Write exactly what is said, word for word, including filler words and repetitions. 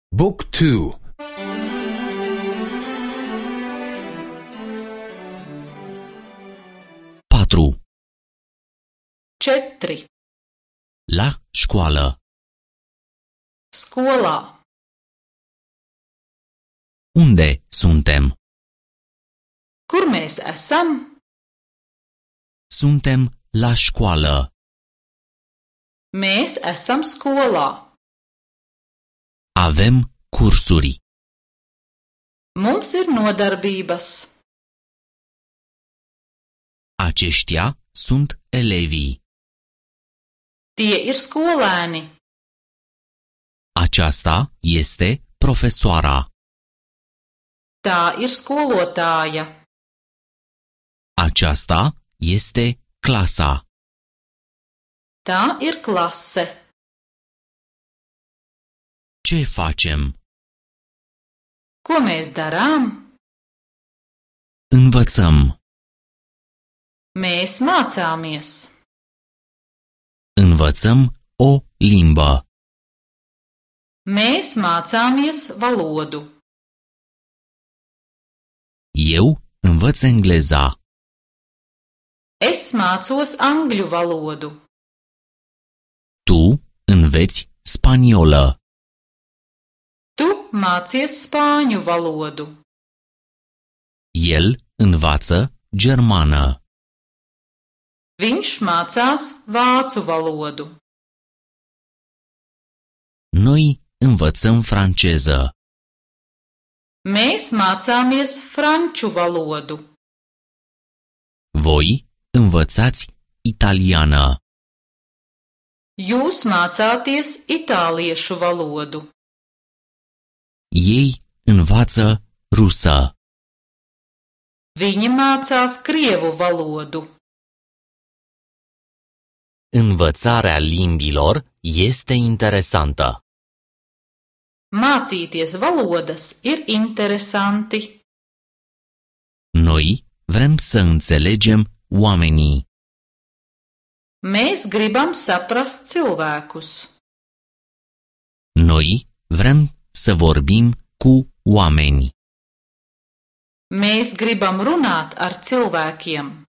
Book two. patru. Četri. La școală. Skolā. Unde suntem? Kur mēs esam? Suntem la școală. Mēs esam skolā. Avem cursuri. Mums ir nodarbības. Aceștia sunt elevii. Tie ir skolēni. Aceasta este profesoara. Tā ir skolotāja. Aceasta este clasa. Tā ir klase. Ce facem? Ko mēs darām? Învățăm. Mēs mācāmies. Învățăm o limbă. Mēs mācāmies valodu. Eu învăț engleza. Es mācos angļu valodu. Tu înveți spaniolă. Tu mācies spāņu valodu. El învață germană. Viņš mācās vācu valodu. Noi învățăm franceză. Mēs mācāmies franču valodu. Voi învățați italiană. Jūs mācāties itāliešu valodu. Ei învață rusă. Viņi mācās krievu valodu. Învățarea limbilor este interesantă. Mācīties valodas ir interesanti. Noi vrem să înțelegem oamenii. Mēs gribam saprast cilvēkus. Noi vrem să vorbim cu oameni. Mēs gribam runāt ar cilvēkiem.